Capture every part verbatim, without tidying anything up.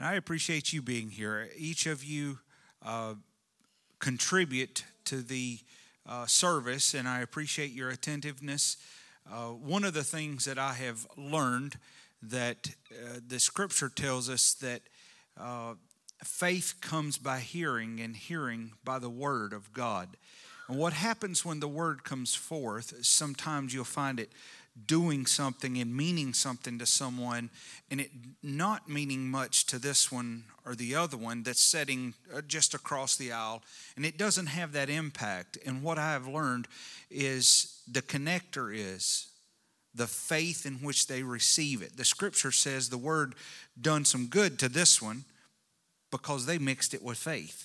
And I appreciate you being here. Each of you uh, contribute to the uh, service, and I appreciate your attentiveness. Uh, one of the things that I have learned that uh, the Scripture tells us that uh, faith comes by hearing, and hearing by the Word of God. And what happens when the Word comes forth, sometimes you'll find it doing something and meaning something to someone, and it not meaning much to this one or the other one that's sitting just across the aisle, and it doesn't have that impact. And what I have learned is the connector is the faith in which they receive it. The Scripture says the Word done some good to this one because they mixed it with faith.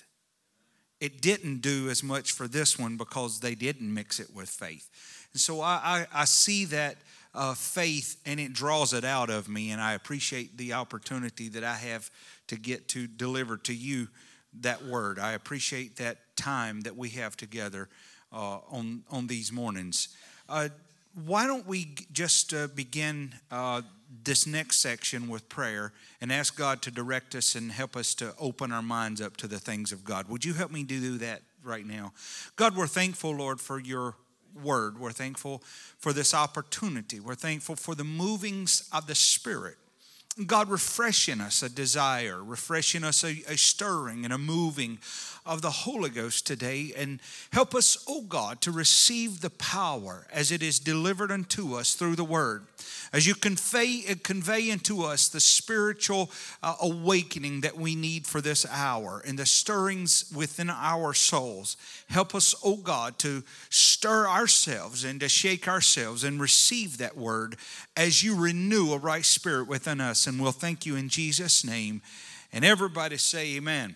It didn't do as much for this one because they didn't mix it with faith. And so I, I, I see that uh, faith, and it draws it out of me, and I appreciate the opportunity that I have to get to deliver to you that word. I appreciate that time that we have together uh, on, on these mornings. Uh, why don't we just uh, begin uh, this next section with prayer and ask God to direct us and help us to open our minds up to the things of God. Would you help me do that right now? God, we're thankful, Lord, for your word. We're thankful for this opportunity. We're thankful for the movings of the Spirit. God, refresh in us a desire, refresh in us a, a stirring and a moving of the Holy Ghost today, and help us, oh God, to receive the power as it is delivered unto us through the Word. As you convey, convey into us the spiritual uh, awakening that we need for this hour and the stirrings within our souls. Help us, oh God, to stir ourselves and to shake ourselves and receive that Word as you renew a right spirit within us. And we'll thank you in Jesus' name. And everybody say amen.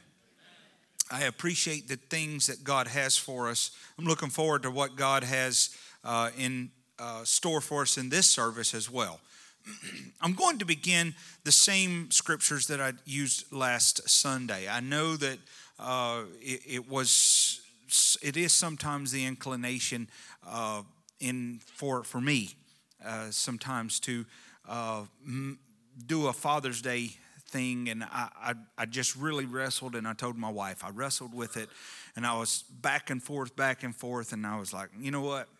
I appreciate the things that God has for us. I'm looking forward to what God has uh, in uh, store for us in this service as well. I'm going to begin the same scriptures that I used last Sunday. I know that uh, it, it was, it is sometimes the inclination uh, in for for me uh, sometimes to uh, m- do a Father's Day thing, and I, I I just really wrestled, and I told my wife, I wrestled with it, and I was back and forth, back and forth, and I was like, you know what?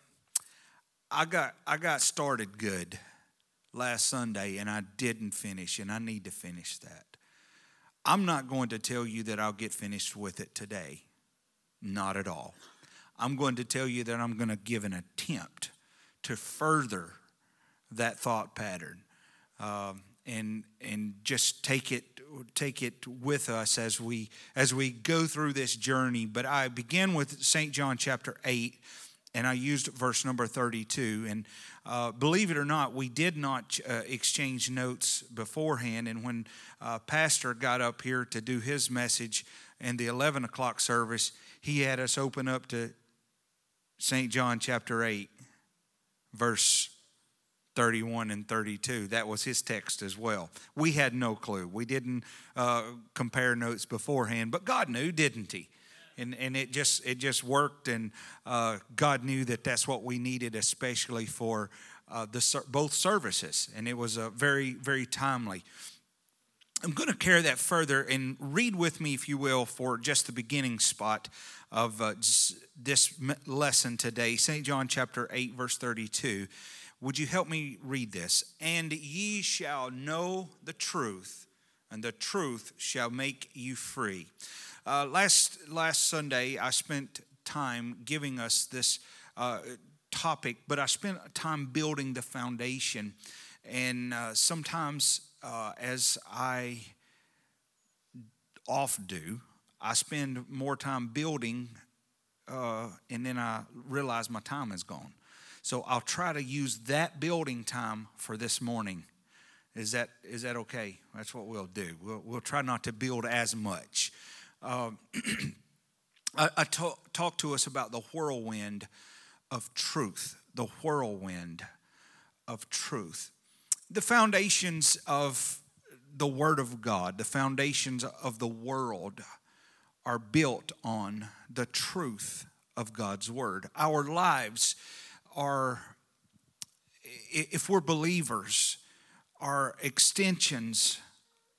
I got I got started good last Sunday, and I didn't finish, and I need to finish that. I'm not going to tell you that I'll get finished with it today. Not at all. I'm going to tell you that I'm going to give an attempt to further that thought pattern. Um, and and just take it take it with us as we as we go through this journey. But I begin with Saint John chapter eight, and I used verse number thirty-two. And uh, believe it or not, we did not uh, exchange notes beforehand. And when uh, Pastor got up here to do his message in the eleven o'clock service, he had us open up to Saint John chapter eight, verse thirty-one and thirty-two. That was his text as well. We had no clue. We didn't uh, compare notes beforehand, but God knew, didn't he? And and it just it just worked, and uh, God knew that that's what we needed, especially for uh, the both services, and it was a uh, very very timely. I'm going to carry that further and read with me, if you will, for just the beginning spot of uh, this lesson today. Saint John chapter eight, verse thirty-two. Would you help me read this? And ye shall know the truth, and the truth shall make you free. Uh, last last Sunday, I spent time giving us this uh, topic, but I spent time building the foundation. And uh, sometimes, uh, as I oft do, I spend more time building, uh, and then I realize my time is gone. So I'll try to use that building time for this morning. Is that is that okay? That's what we'll do. We'll, we'll try not to build as much. Um, I, I talk, talk to us about the whirlwind of truth. The whirlwind of truth. The foundations of the Word of God, the foundations of the world are built on the truth of God's Word. Our lives are, if we're believers, are extensions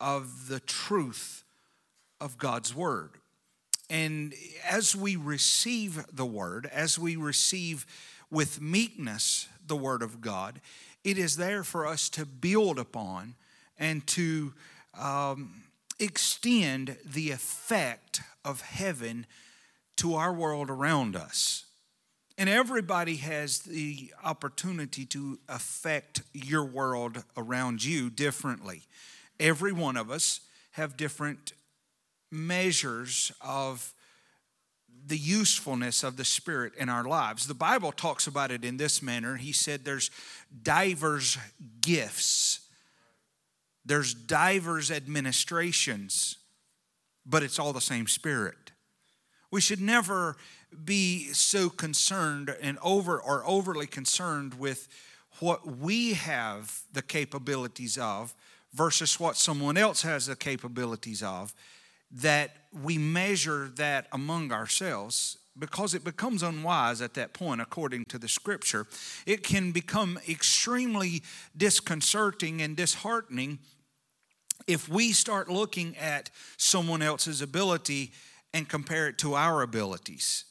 of the truth of God's Word. And as we receive the Word, as we receive with meekness the Word of God, it is there for us to build upon and to um, extend the effect of heaven to our world around us. And everybody has the opportunity to affect your world around you differently. Every one of us have different measures of the usefulness of the Spirit in our lives. The Bible talks about it in this manner. He said there's divers gifts. There's divers administrations, but it's all the same Spirit. We should never be so concerned and over or overly concerned with what we have the capabilities of versus what someone else has the capabilities of, that we measure that among ourselves, because it becomes unwise at that point, according to the Scripture. It can become extremely disconcerting and disheartening if we start looking at someone else's ability and compare it to our abilities.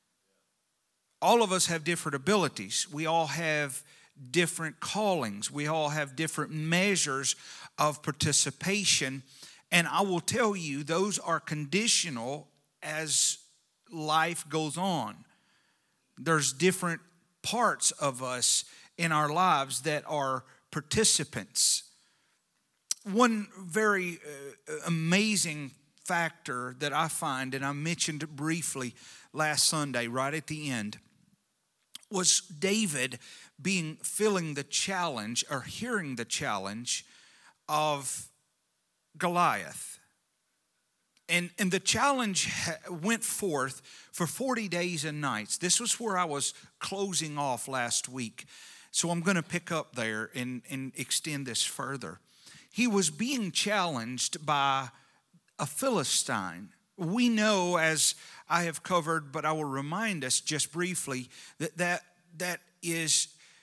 All of us have different abilities. We all have different callings. We all have different measures of participation. And I will tell you, those are conditional as life goes on. There's different parts of us in our lives that are participants. One very uh, amazing factor that I find, and I mentioned it briefly last Sunday right at the end, was David being feeling the challenge or hearing the challenge of Goliath. And, and the challenge went forth for forty days and nights. This was where I was closing off last week. So I'm going to pick up there and, and extend this further. He was being challenged by a Philistine. We know, as I have covered, but I will remind us just briefly, that that, that is,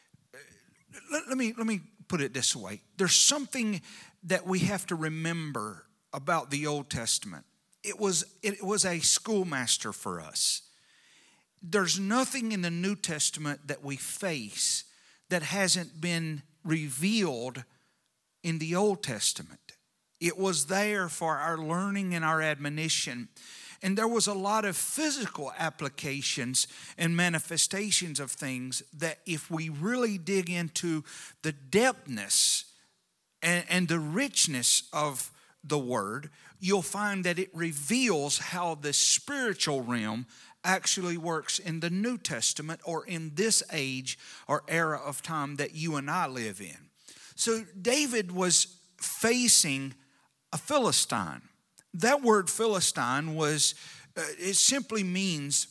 let, let me, let me put it this way. There's something that we have to remember about the Old Testament. It was, it was a schoolmaster for us. There's nothing in the New Testament that we face that hasn't been revealed in the Old Testament. It was there for our learning and our admonition. And there was a lot of physical applications and manifestations of things that if we really dig into the depthness and, and the richness of the Word, you'll find that it reveals how the spiritual realm actually works in the New Testament or in this age or era of time that you and I live in. So David was facing a Philistine. That word Philistine was, uh, it simply means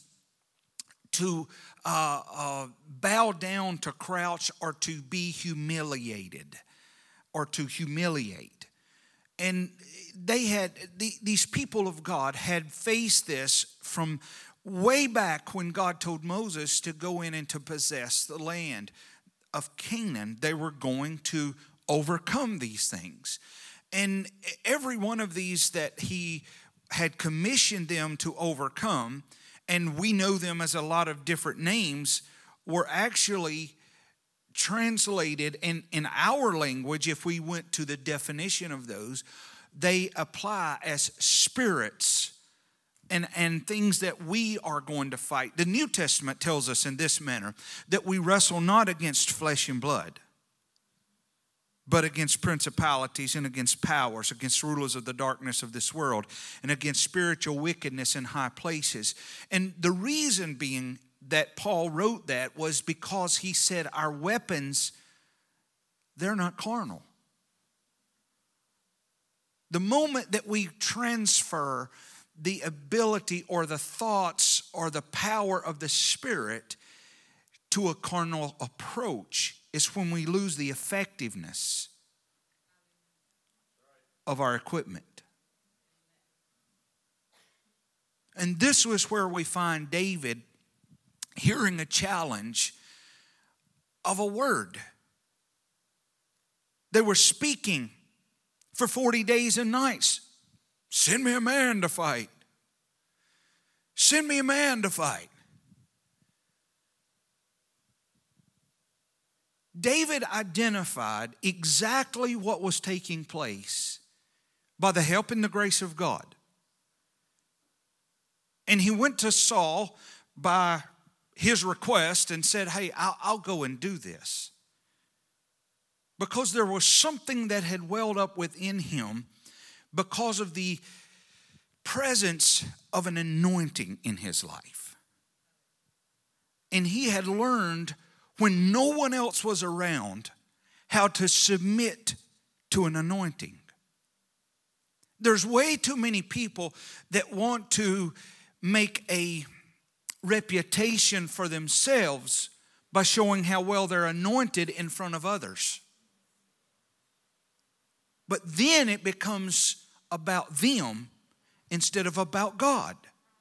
to uh, uh, bow down, to crouch, or to be humiliated, or to humiliate. And they had, the, these people of God had faced this from way back when God told Moses to go in and to possess the land of Canaan. They were going to overcome these things. And every one of these that he had commissioned them to overcome, and we know them as a lot of different names, were actually translated in, in our language. If we went to the definition of those, they apply as spirits and, and things that we are going to fight. The New Testament tells us in this manner that we wrestle not against flesh and blood, but against principalities and against powers, against rulers of the darkness of this world, and against spiritual wickedness in high places. And the reason being that Paul wrote that was because he said our weapons, they're not carnal. The moment that we transfer the ability or the thoughts or the power of the Spirit to a carnal approach is when we lose the effectiveness of our equipment. And this was where we find David hearing a challenge of a word. They were speaking for forty days and nights. Send me a man to fight. Send me a man to fight. David identified exactly what was taking place by the help and the grace of God. And he went to Saul by his request and said, hey, I'll, I'll go and do this. Because there was something that had welled up within him because of the presence of an anointing in his life. And he had learned, when no one else was around, how to submit to an anointing. There's way too many people that want to make a reputation for themselves by showing how well they're anointed in front of others. But then it becomes about them instead of about God.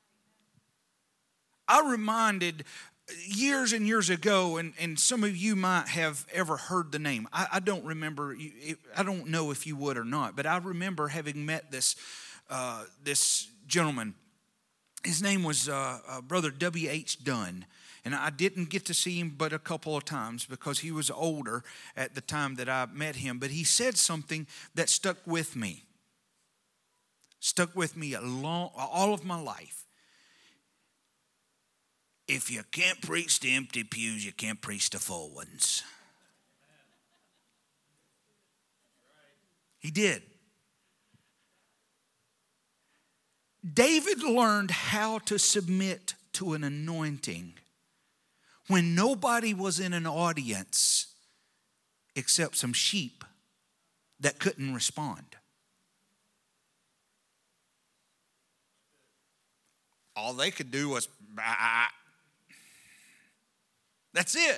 I reminded years and years ago, and, and some of you might have ever heard the name. I, I don't remember, I don't know if you would or not, but I remember having met this, uh, this gentleman. His name was uh, uh, Brother W H Dunn. And I didn't get to see him but a couple of times because he was older at the time that I met him. But he said something that stuck with me. Stuck with me a long, all of my life. If you can't preach to empty pews, you can't preach to full ones. He did. David learned how to submit to an anointing when nobody was in an audience except some sheep that couldn't respond. All they could do was, bah. That's it.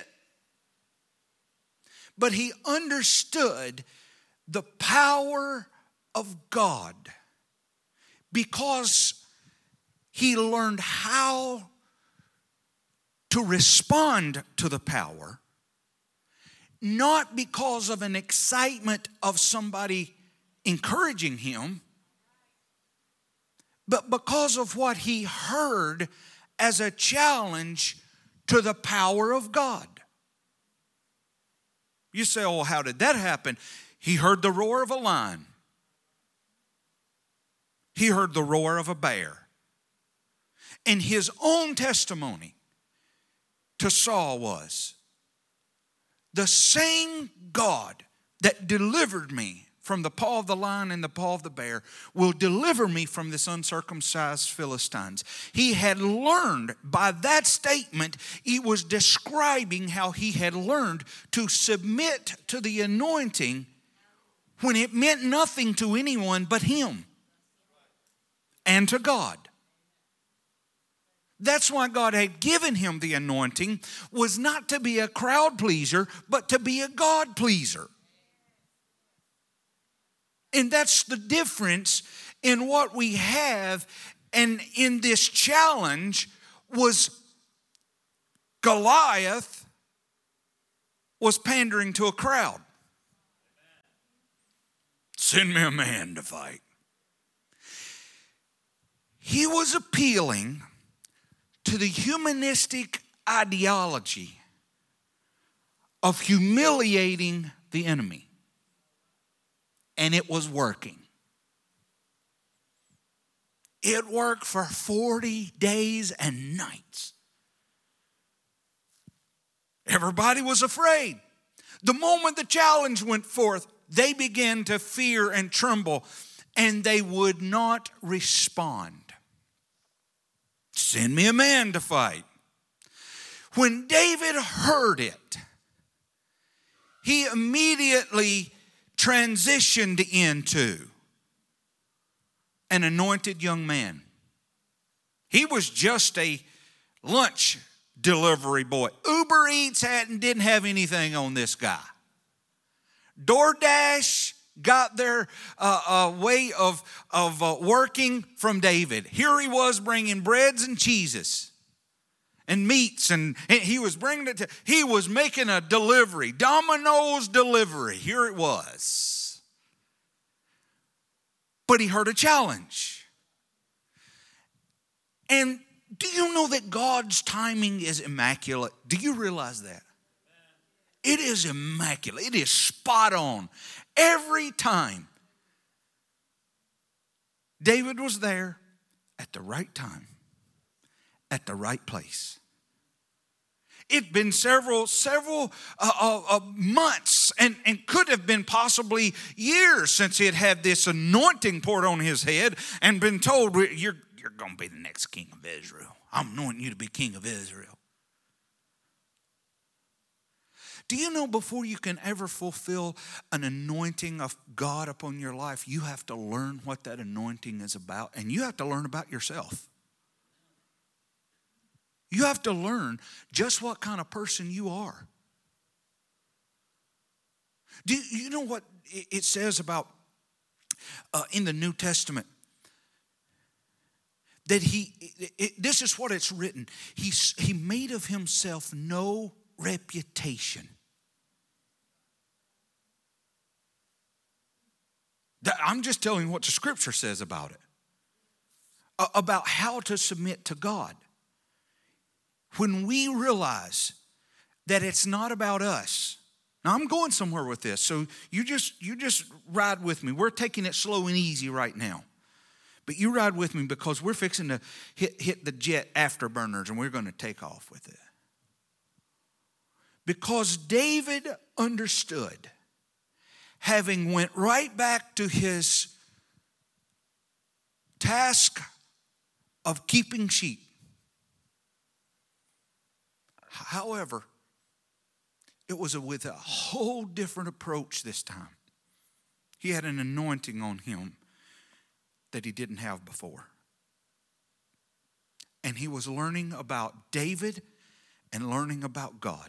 But he understood the power of God because he learned how to respond to the power, not because of an excitement of somebody encouraging him, but because of what he heard as a challenge to the power of God. You say, oh, how did that happen? He heard the roar of a lion. He heard the roar of a bear. And his own testimony to Saul was, the same God that delivered me from the paw of the lion and the paw of the bear will deliver me from this uncircumcised Philistines. He had learned, by that statement, he was describing how he had learned to submit to the anointing when it meant nothing to anyone but him and to God. That's why God had given him the anointing, was not to be a crowd pleaser, but to be a God pleaser. And that's the difference in what we have. And in this challenge was Goliath was pandering to a crowd. Send me a man to fight. He was appealing to the humanistic ideology of humiliating the enemy. And it was working. It worked for forty days and nights. Everybody was afraid. The moment the challenge went forth, they began to fear and tremble, and they would not respond. Send me a man to fight. When David heard it, he immediately transitioned into an anointed young man. He was just a lunch delivery boy. Uber Eats hadn't, didn't have anything on this guy. DoorDash got their uh, uh, way of, of uh, working from David. Here he was bringing breads and cheeses and meats, and, and he was bringing it to, he was making a delivery, Domino's delivery. Here it was. but he heard a challenge. And do you know that God's timing is immaculate? Do you realize that? It is immaculate. It is spot on. Every time David was there at the right time, at the right place. It'd been several, several uh, uh, uh, months and, and could have been possibly years since he had had this anointing poured on his head and been told, you're, you're going to be the next king of Israel. I'm anointing you to be king of Israel. Do you know before you can ever fulfill an anointing of God upon your life, you have to learn what that anointing is about, and you have to learn about yourself. You have to learn just what kind of person you are. Do you, you know what it says about uh, in the New Testament? That he, it, it, this is what it's written. He, he made of himself no reputation. That, I'm just telling you what the scripture says about it. Uh, about how to submit to God. When we realize that it's not about us. Now I'm going somewhere with this, so you just you just ride with me. We're taking it slow and easy right now. But you ride with me because we're fixing to hit, hit the jet afterburners and we're going to take off with it. Because David understood, having went right back to his task of keeping sheep. However, it was with a whole different approach this time. He had an anointing on him that he didn't have before. And he was learning about David and learning about God.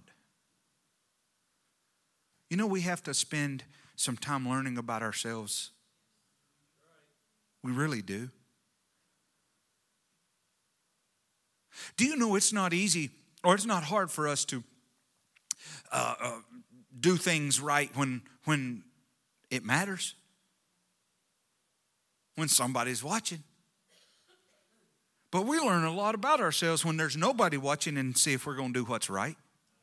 You know, we have to spend some time learning about ourselves. We really do. Do you know it's not easy, or it's not hard for us to uh, uh, do things right when, when it matters? When somebody's watching. But we learn a lot about ourselves when there's nobody watching and see if we're going to do what's right.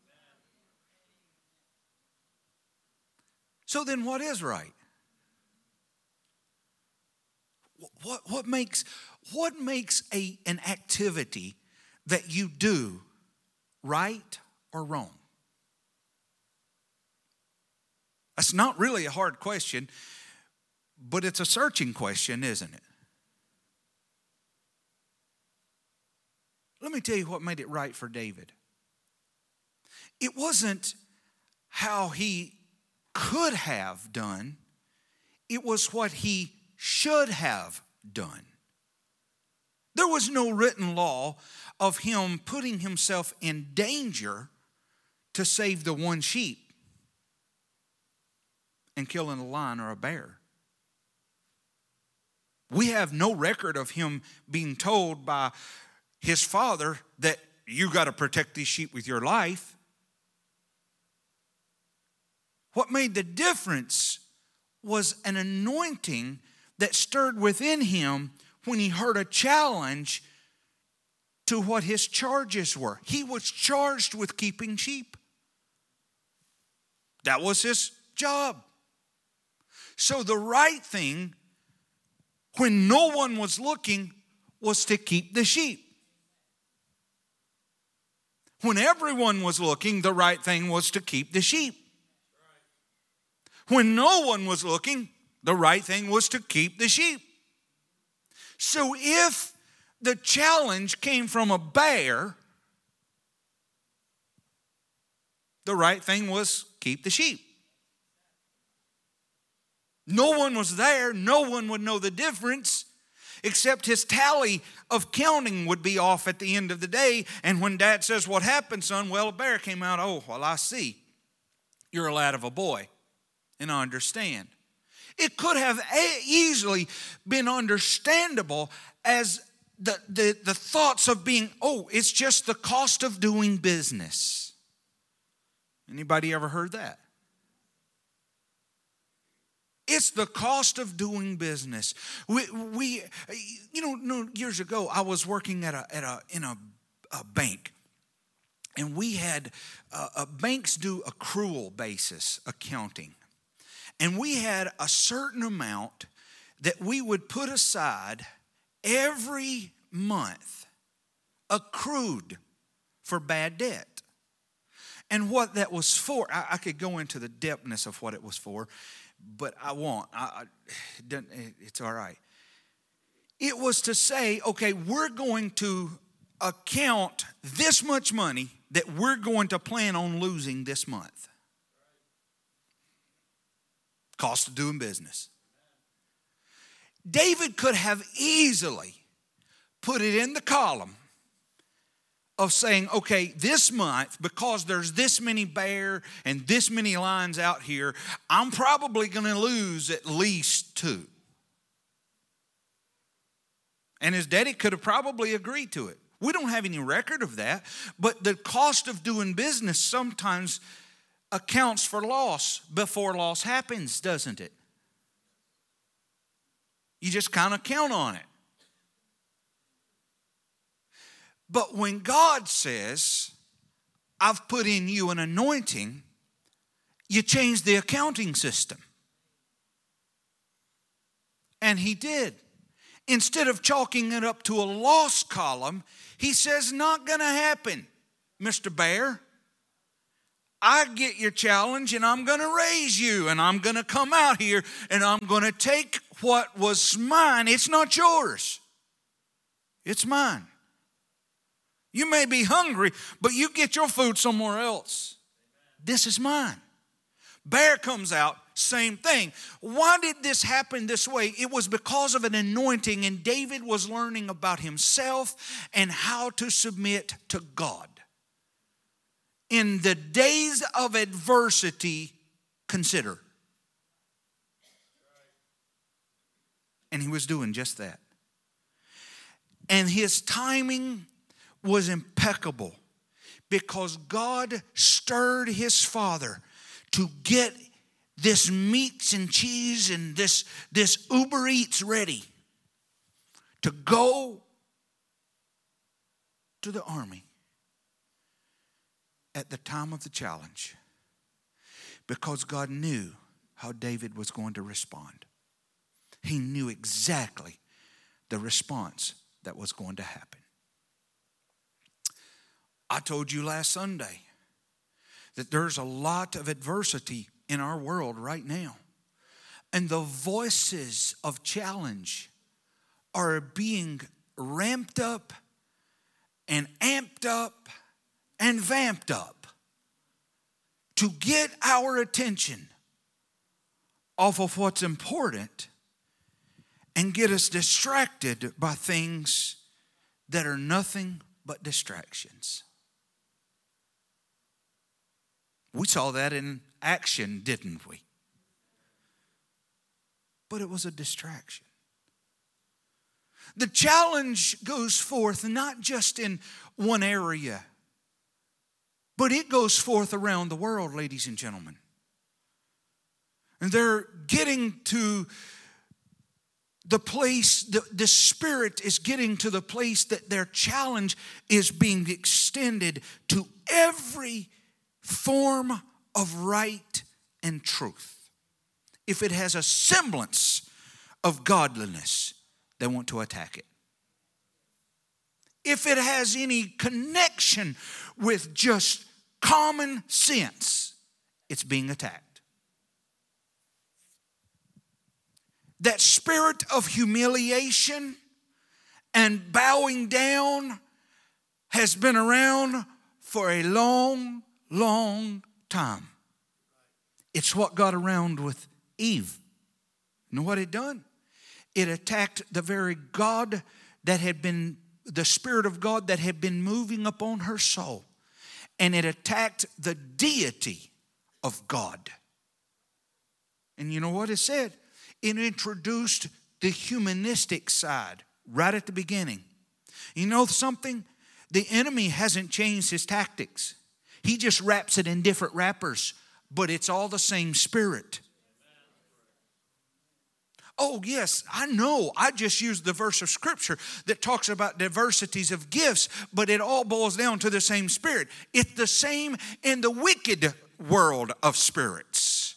So then what is right? What, what makes, what makes a, an activity that you do right or wrong? That's not really a hard question, but it's a searching question, isn't it? Let me tell you what made it right for David. It wasn't how he could have done. It was what he should have done. There was no written law of him putting himself in danger to save the one sheep and killing a lion or a bear. We have no record of him being told by his father that you got to protect these sheep with your life. What made the difference was an anointing that stirred within him when he heard a challenge to what his charges were. He was charged with keeping sheep. That was his job. So the right thing, when no one was looking, was to keep the sheep. When everyone was looking, the right thing was to keep the sheep. When no one was looking, the right thing was to keep the sheep. So if the challenge came from a bear, the right thing was keep the sheep. No one was there. No one would know the difference, except his tally of counting would be off at the end of the day. And when Dad says, "What happened, son?" "Well, a bear came out." "Oh, well, I see. You're a lad of a boy." And I understand. It could have easily been understandable as the, the, the thoughts of being, oh, it's just the cost of doing business. Anybody ever heard that? It's the cost of doing business. We, we you know, no, years ago, I was working at a at a in a, a bank, and we had uh, uh, banks do accrual basis accounting, and we had a certain amount that we would put aside every month, accrued for bad debt. And what that was for, I, I could go into the depthness of what it was for, but I won't. I, I, it's all right. It was to say, okay, we're going to account this much money that we're going to plan on losing this month. Cost of doing business. David could have easily put it in the column of saying, okay, this month, because there's this many bear and this many lines out here, I'm probably going to lose at least two. And his daddy could have probably agreed to it. We don't have any record of that, but the cost of doing business sometimes accounts for loss before loss happens, doesn't it? You just kind of count on it. But when God says, I've put in you an anointing, you change the accounting system. And he did. Instead of chalking it up to a loss column, he says, not going to happen, Mister Bear. I get your challenge and I'm going to raise you and I'm going to come out here and I'm going to take what was mine. It's not yours. It's mine. You may be hungry, but you get your food somewhere else. This is mine. Bear comes out, same thing. Why did this happen this way? It was because of an anointing, and David was learning about himself and how to submit to God. In the days of adversity, consider. And he was doing just that. And his timing was impeccable because God stirred his father to get this meats and cheese and this, this Uber Eats ready to go to the army at the time of the challenge, because God knew how David was going to respond. He knew exactly the response that was going to happen. I told you last Sunday that there's a lot of adversity in our world right now. And the voices of challenge are being ramped up and amped up and vamped up to get our attention off of what's important and get us distracted by things that are nothing but distractions. We saw that in action, didn't we? But it was a distraction. The challenge goes forth not just in one area, but it goes forth around the world, ladies and gentlemen. And they're getting to the place, the, the Spirit is getting to the place that their challenge is being extended to every form of right and truth. If it has a semblance of godliness, they want to attack it. If it has any connection with just common sense, it's being attacked. That spirit of humiliation and bowing down has been around for a long, long time. It's what got around with Eve. You know what it done? It attacked the very God that had been, the Spirit of God that had been moving upon her soul. And it attacked the deity of God. And you know what it said? It introduced the humanistic side right at the beginning. You know something? The enemy hasn't changed his tactics. He just wraps it in different wrappers, but it's all the same spirit. Oh, yes, I know. I just used the verse of Scripture that talks about diversities of gifts, but it all boils down to the same Spirit. It's the same in the wicked world of spirits.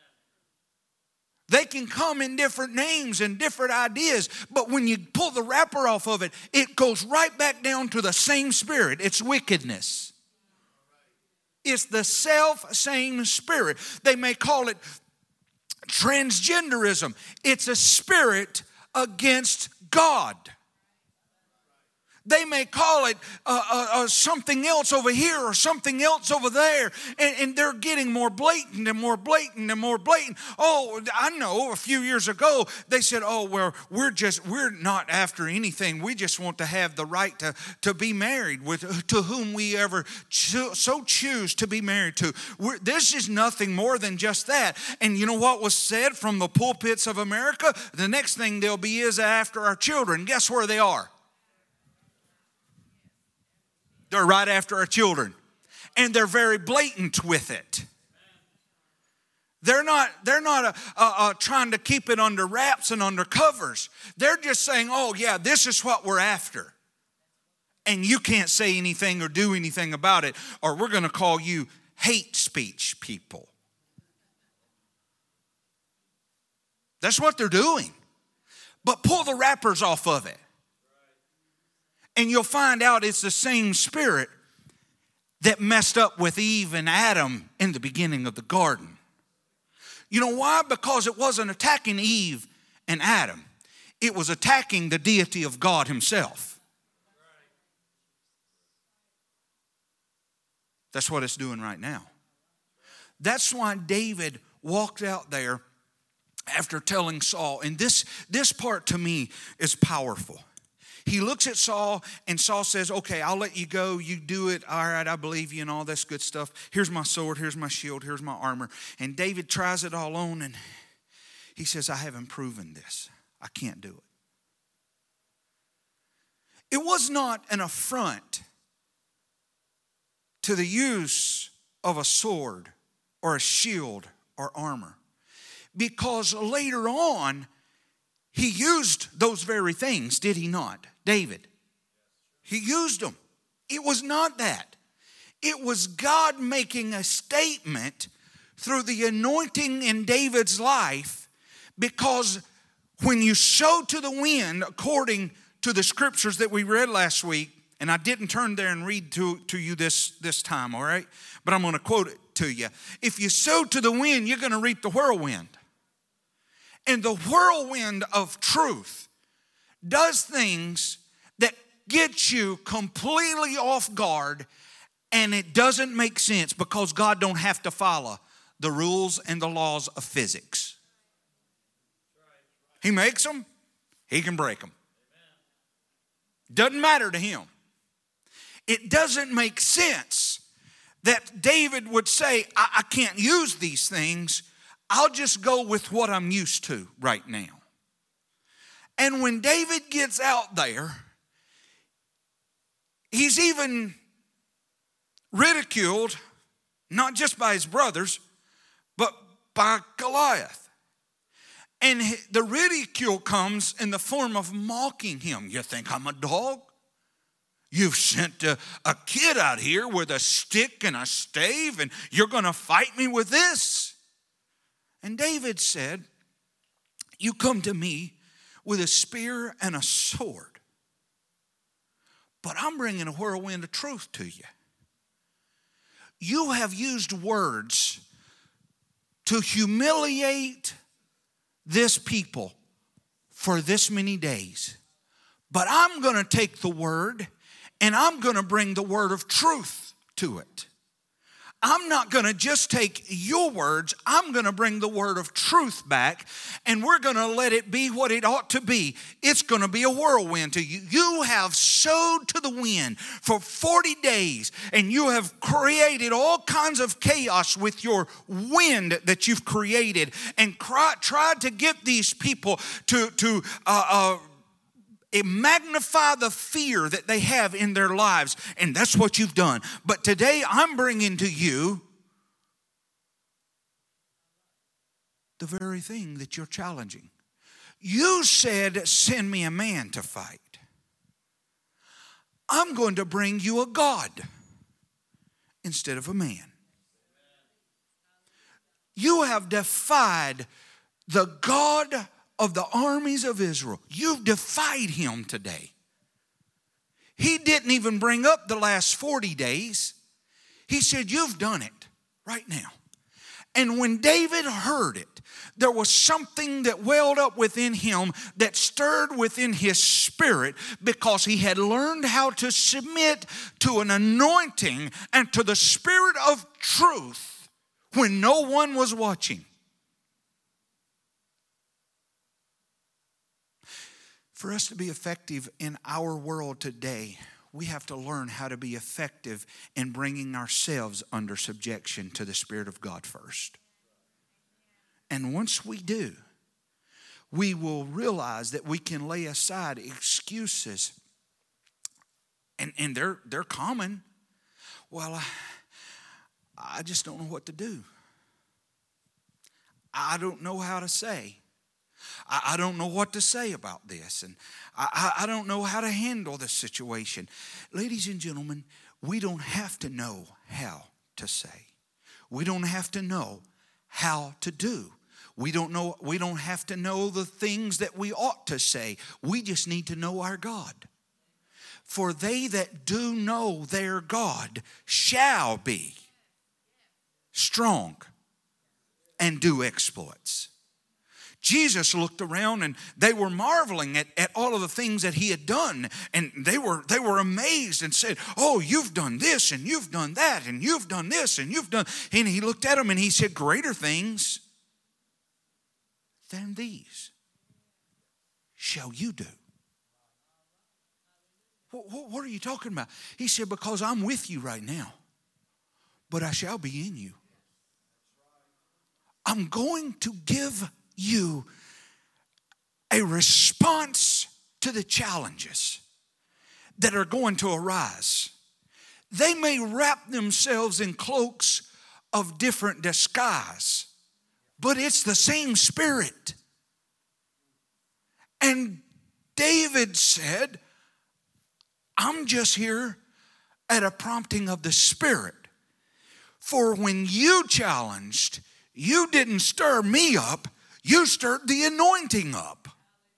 They can come in different names and different ideas, but when you pull the wrapper off of it, it goes right back down to the same spirit. It's wickedness. It's the self-same spirit. They may call it transgenderism. It's a spirit against God. They may call it uh, uh, uh, something else over here or something else over there. And, and they're getting more blatant and more blatant and more blatant. Oh, I know a few years ago they said, oh, well, we're just, we're not after anything. We just want to have the right to, to be married with to whom we ever cho- so choose to be married to. We're, this is nothing more than just that. And you know what was said from the pulpits of America? The next thing they'll be is after our children. Guess where they are? They're right after our children. And they're very blatant with it. They're not, they're not uh, uh, uh, trying to keep it under wraps and under covers. They're just saying, oh, yeah, this is what we're after. And you can't say anything or do anything about it, or we're going to call you hate speech people. That's what they're doing. But pull the wrappers off of it. And you'll find out it's the same spirit that messed up with Eve and Adam in the beginning of the garden. You know why? Because it wasn't attacking Eve and Adam. It was attacking the deity of God himself. That's what it's doing right now. That's why David walked out there after telling Saul. And this, this part to me is powerful. He looks at Saul, and Saul says, okay, I'll let you go. You do it. All right, I believe you and all this good stuff. Here's my sword. Here's my shield. Here's my armor. And David tries it all on, and he says, I haven't proven this. I can't do it. It was not an affront to the use of a sword or a shield or armor, because later on, he used those very things, did he not? David. He used them. It was not that. It was God making a statement through the anointing in David's life, because when you sow to the wind, according to the scriptures that we read last week, and I didn't turn there and read to, to you this, this time, all right? But I'm going to quote it to you. If you sow to the wind, you're going to reap the whirlwind. And the whirlwind of truth does things that get you completely off guard, and it doesn't make sense because God don't have to follow the rules and the laws of physics. He makes them, he can break them. Doesn't matter to him. It doesn't make sense that David would say, I, I can't use these things. I'll just go with what I'm used to right now. And when David gets out there, he's even ridiculed, not just by his brothers, but by Goliath. And the ridicule comes in the form of mocking him. You think I'm a dog? You've sent a, a kid out here with a stick and a stave, and you're going to fight me with this? And David said, you come to me with a spear and a sword, but I'm bringing a whirlwind of truth to you. You have used words to humiliate this people for this many days, but I'm going to take the word and I'm going to bring the word of truth to it. I'm not going to just take your words. I'm going to bring the word of truth back, and we're going to let it be what it ought to be. It's going to be a whirlwind to you. You have sowed to the wind for forty days, and you have created all kinds of chaos with your wind that you've created, and cry, tried to get these people to, to uh, uh, magnify the fear that they have in their lives, and that's what you've done. But today I'm bringing to you the very thing that you're challenging. You said, send me a man to fight. I'm going to bring you a God instead of a man. You have defied the God of the armies of Israel. You've defied him today. He didn't even bring up the last forty days. He said, you've done it right now. And when David heard it, there was something that welled up within him that stirred within his spirit, because he had learned how to submit to an anointing and to the spirit of truth when no one was watching. For us to be effective in our world today, we have to learn how to be effective in bringing ourselves under subjection to the Spirit of God first. And once we do, we will realize that we can lay aside excuses. And, and they're, they're common. Well, I, I just don't know what to do. I don't know how to say. I, I don't know what to say about this. And I, I don't know how to handle this situation. Ladies and gentlemen, we don't have to know how to say. We don't have to know how to do. We don't know, we don't have to know the things that we ought to say. We just need to know our God. For they that do know their God shall be strong and do exploits. Jesus looked around and they were marveling at, at all of the things that he had done. And they were, they were amazed and said, oh, you've done this and you've done that and you've done this and you've done. And he looked at them and he said, greater things than these shall you do. What, what are you talking about? He said, because I'm with you right now, but I shall be in you. I'm going to give you a response to the challenges that are going to arise. They may wrap themselves in cloaks of different disguise, but it's the same Spirit. And David said, I'm just here at a prompting of the Spirit. For when you challenged, you didn't stir me up, you stirred the anointing up.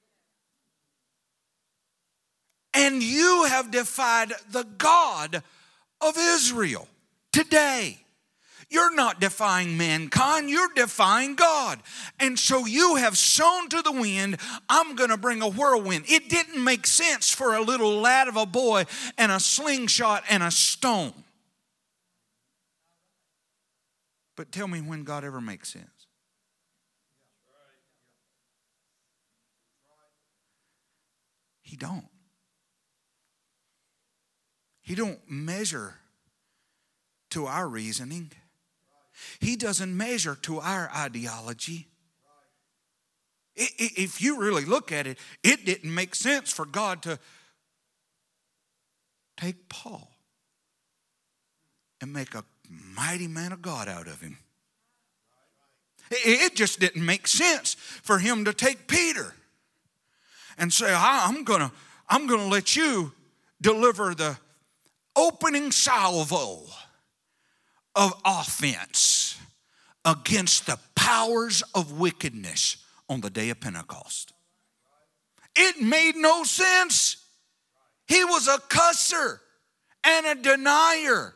And you have defied the God of Israel today. You're not defying mankind, you're defying God. And so you have sown to the wind, I'm going to bring a whirlwind. It didn't make sense for a little lad of a boy and a slingshot and a stone. But tell me when God ever makes sense. He don't. He don't measure to our reasoning. He doesn't measure to our ideology. If you really look at it, it didn't make sense for God to take Paul and make a mighty man of God out of him. It just didn't make sense for him to take Peter and say, I'm gonna, I'm gonna let you deliver the opening salvo of offense against the powers of wickedness on the day of Pentecost. It made no sense. He was a cusser and a denier.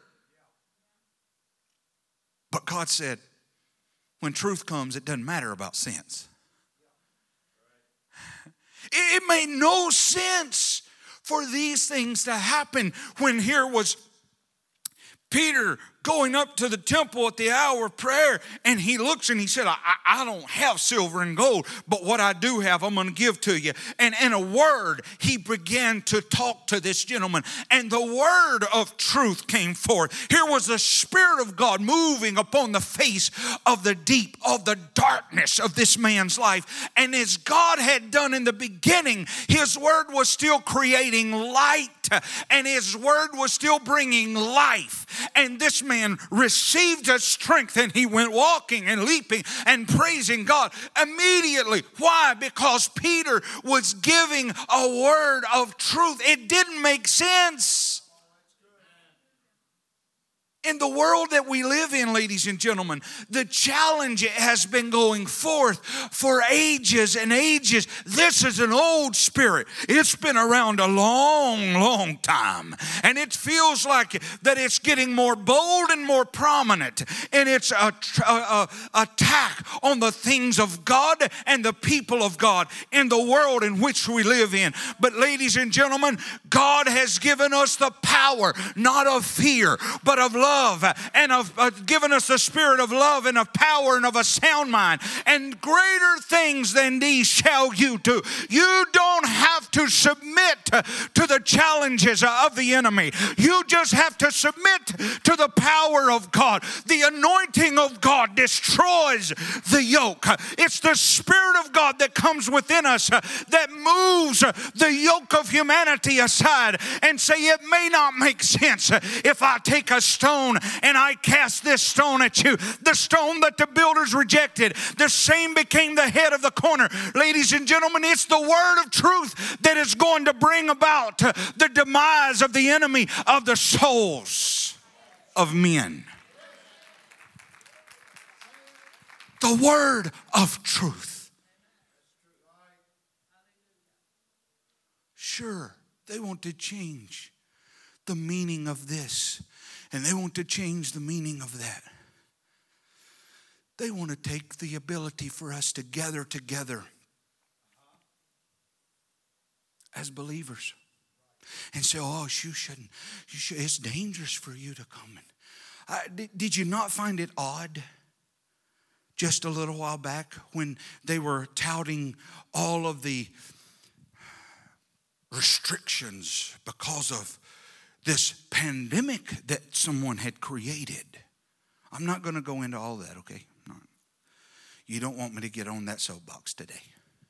But God said, when truth comes, it doesn't matter about sense. It made no sense for these things to happen when here was Peter going up to the temple at the hour of prayer, and he looks and he said, I, I don't have silver and gold, but what I do have, I'm going to give to you. And in a word, he began to talk to this gentleman, and the word of truth came forth. Here was the Spirit of God moving upon the face of the deep, of the darkness of this man's life. And as God had done in the beginning, his word was still creating light, and his word was still bringing life. And this man received a strength and he went walking and leaping and praising God immediately. Why? Because Peter was giving a word of truth. It didn't make sense. In the world that we live in, ladies and gentlemen, the challenge has been going forth for ages and ages. This is an old spirit. It's been around a long, long time. And it feels like that it's getting more bold and more prominent in its a, a, a, attack on the things of God and the people of God in the world in which we live in. But ladies and gentlemen, God has given us the power, not of fear, but of love. Love and of uh, given us the spirit of love and of power and of a sound mind. And greater things than these shall you do. You don't have to submit to the challenges of the enemy. You just have to submit to the power of God. The anointing of God destroys the yoke. It's the Spirit of God that comes within us that moves the yoke of humanity aside and say, it may not make sense if I take a stone and I cast this stone at you. The stone that the builders rejected, the same became the head of the corner. Ladies and gentlemen, it's the word of truth that is going to bring about the demise of the enemy of the souls of men. The word of truth. Sure, they want to change the meaning of this. And they want to change the meaning of that. They want to take the ability for us to gather together as believers and say, oh, you shouldn't. You should, it's dangerous for you to come in. I, did, did you not find it odd just a little while back when they were touting all of the restrictions because of this pandemic that someone had created? I'm not going to go into all that, okay? No. You don't want me to get on that soapbox today.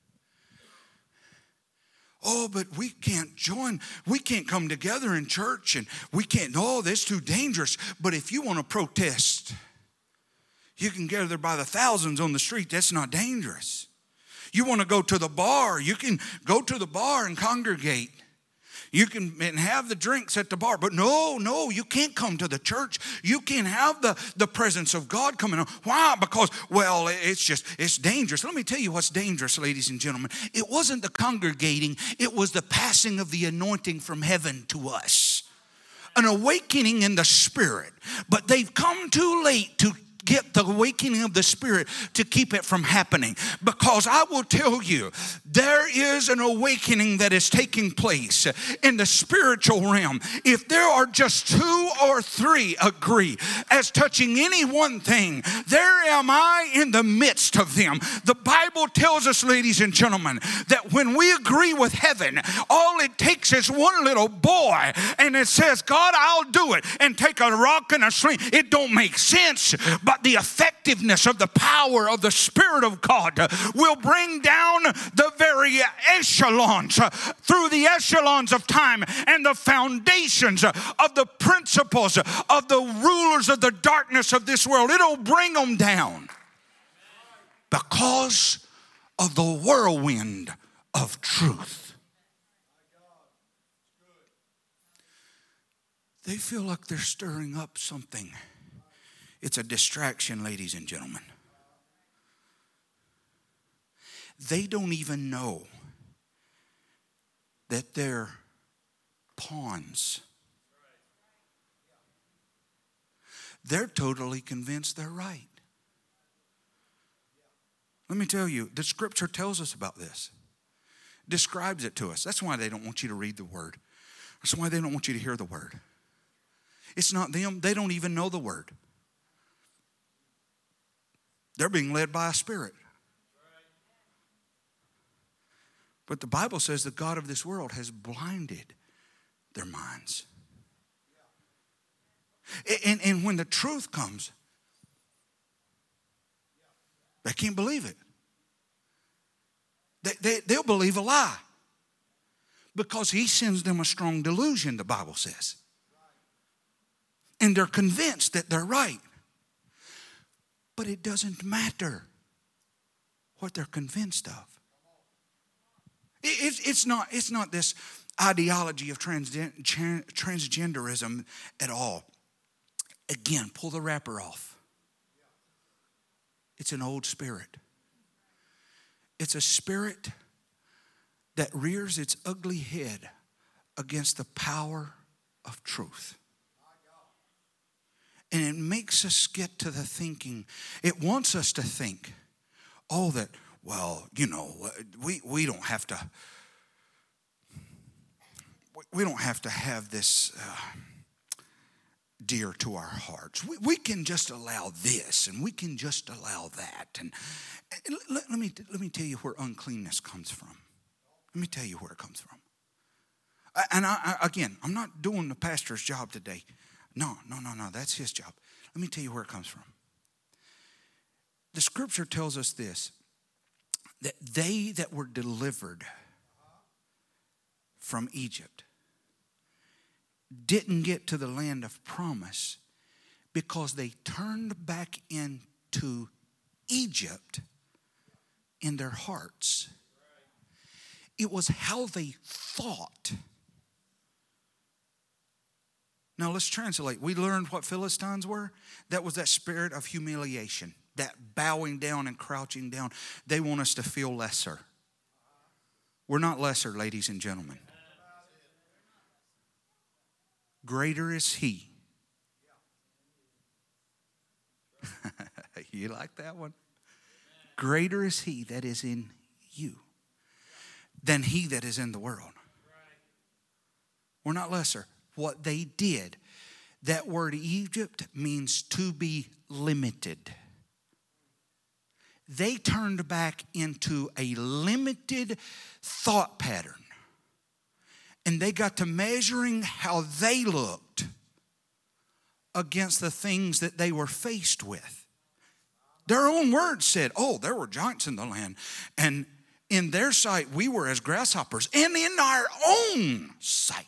Oh, but we can't join. We can't come together in church and we can't. No, that's too dangerous. But if you want to protest, you can gather by the thousands on the street. That's not dangerous. You want to go to the bar, you can go to the bar and congregate. You can and have the drinks at the bar. But no, no, you can't come to the church. You can't have the, the presence of God coming on. Why? Because, well, it's just, it's dangerous. Let me tell you what's dangerous, ladies and gentlemen. It wasn't the congregating. It was the passing of the anointing from heaven to us. An awakening in the spirit. But they've come too late to get the awakening of the Spirit to keep it from happening. Because I will tell you, there is an awakening that is taking place in the spiritual realm. If there are just two or three agree as touching any one thing, there am I in the midst of them. The Bible tells us, ladies and gentlemen, that when we agree with heaven, all it takes is one little boy, and it says, God, I'll do it, and take a rock and a sling. It don't make sense, but But the effectiveness of the power of the Spirit of God will bring down the very echelons, through the echelons of time and the foundations of the principles of the rulers of the darkness of this world. It'll bring them down because of the whirlwind of truth. They feel like they're stirring up something. It's a distraction, ladies and gentlemen. They don't even know that they're pawns. They're totally convinced they're right. Let me tell you, the scripture tells us about this. Describes it to us. That's why they don't want you to read the word. That's why they don't want you to hear the word. It's not them. They don't even know the word. They're being led by a spirit. But the Bible says the God of this world has blinded their minds. And, and when the truth comes, they can't believe it. They, they, they'll believe a lie. Because he sends them a strong delusion, the Bible says. and they're convinced that they're right. But it doesn't matter what they're convinced of. It, it, it's not, it's not this ideology of transgen, transgenderism at all. Again, pull the wrapper off. It's an old spirit. It's a spirit that rears its ugly head against the power of truth. And it makes us get to the thinking. It wants us to think, oh, that, well, you know, we, we don't have to, we don't have to have this uh, dear to our hearts. We, we can just allow this, and we can just allow that. And, and let, let me let me tell you where uncleanness comes from. Let me tell you where it comes from. And I, I, again, I'm not doing the pastor's job today. No, no, no, no. That's his job. Let me tell you where it comes from. The scripture tells us this, that they that were delivered from Egypt didn't get to the land of promise because they turned back into Egypt in their hearts. It was how they thought. Now let's translate. We learned what Philistines were. That was that spirit of humiliation, that bowing down and crouching down. They want us to feel lesser. We're not lesser, ladies and gentlemen. Greater is He. You like that one? Greater is He that is in you than he that is in the world. We're not lesser. What they did, that word Egypt means to be limited. They turned back into a limited thought pattern. And they got to measuring how they looked against the things that they were faced with. Their own words said, oh, there were giants in the land. And in their sight, we were as grasshoppers. And in our own sight.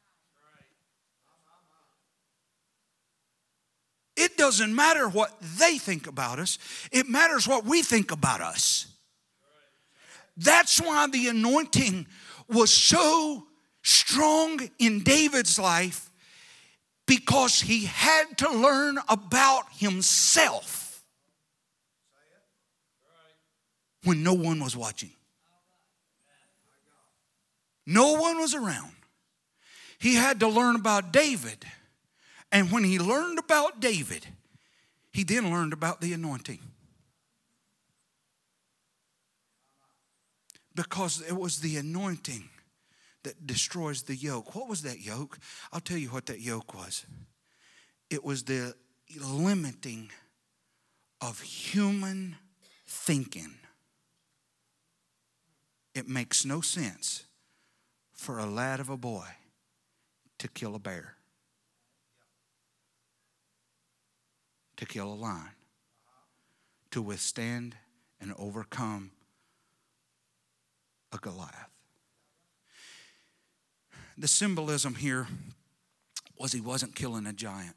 It doesn't matter what they think about us. It matters what we think about us. That's why the anointing was so strong in David's life, because he had to learn about himself when no one was watching. No one was around. He had to learn about David. And when he learned about David, he then learned about the anointing. Because it was the anointing that destroys the yoke. What was that yoke? I'll tell you what that yoke was. It was the limiting of human thinking. It makes no sense for a lad of a boy to kill a bear, to kill a lion, to withstand and overcome a Goliath. The symbolism here was he wasn't killing a giant.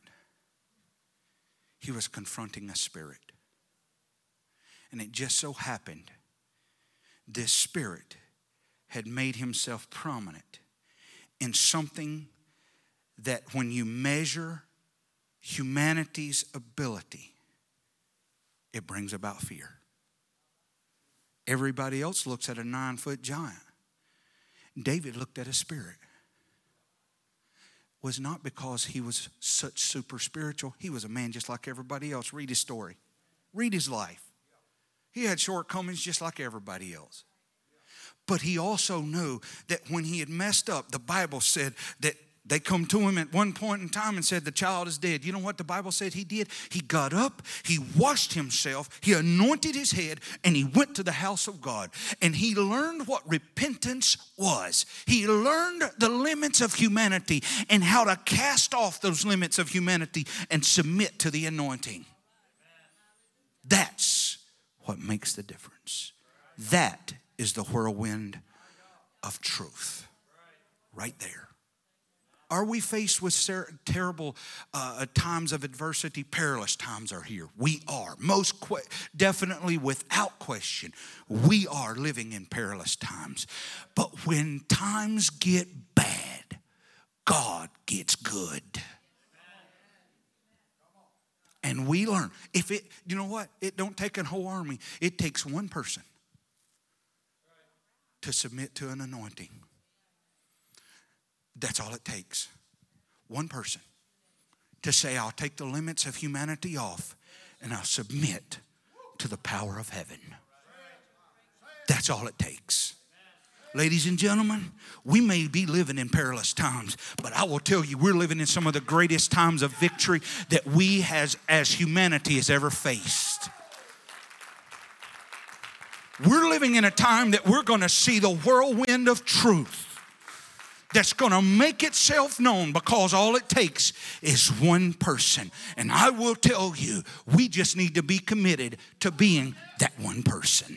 He was confronting a spirit. And it just so happened this spirit had made himself prominent in something that when you measure humanity's ability, it brings about fear. Everybody else looks at a nine-foot giant. David looked at a spirit. Was not because he was such super spiritual. He was a man just like everybody else. Read his story. Read his life. He had shortcomings just like everybody else. But he also knew that when he had messed up, the Bible said that they come to him at one point in time and said, the child is dead. You know what the Bible said he did? He got up, he washed himself, he anointed his head, and he went to the house of God. And he learned what repentance was. He learned the limits of humanity and how to cast off those limits of humanity and submit to the anointing. That's what makes the difference. That is the whirlwind of truth. Right there. Are we faced with ser- terrible uh, times of adversity? Perilous times are here. We are. Most que- definitely, without question, we are living in perilous times. But when times get bad, God gets good. And we learn. If it, you know what? It don't take a whole army. It takes one person to submit to an anointing. That's all it takes. One person to say, I'll take the limits of humanity off and I'll submit to the power of heaven. That's all it takes. Ladies and gentlemen, we may be living in perilous times, but I will tell you, we're living in some of the greatest times of victory that we has, as humanity has ever faced. We're living in a time that we're going to see the whirlwind of truth that's going to make itself known, because all it takes is one person. And I will tell you, we just need to be committed to being that one person.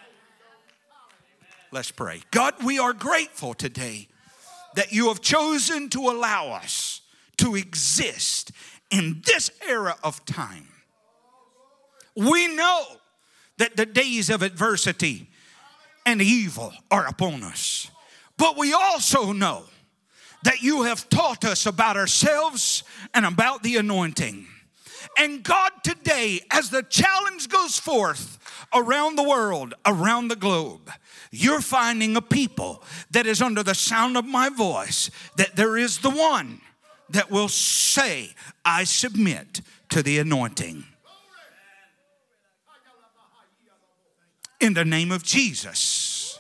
Let's pray. God, we are grateful today that you have chosen to allow us to exist in this era of time. We know that the days of adversity and evil are upon us. But we also know that you have taught us about ourselves and about the anointing. And God, today, as the challenge goes forth around the world, around the globe, you're finding a people that is under the sound of my voice, that there is the one that will say, I submit to the anointing. In the name of Jesus,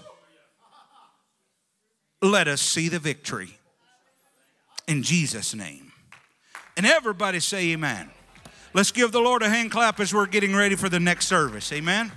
let us see the victory. In Jesus' name. And everybody say amen. Let's give the Lord a hand clap as we're getting ready for the next service. Amen.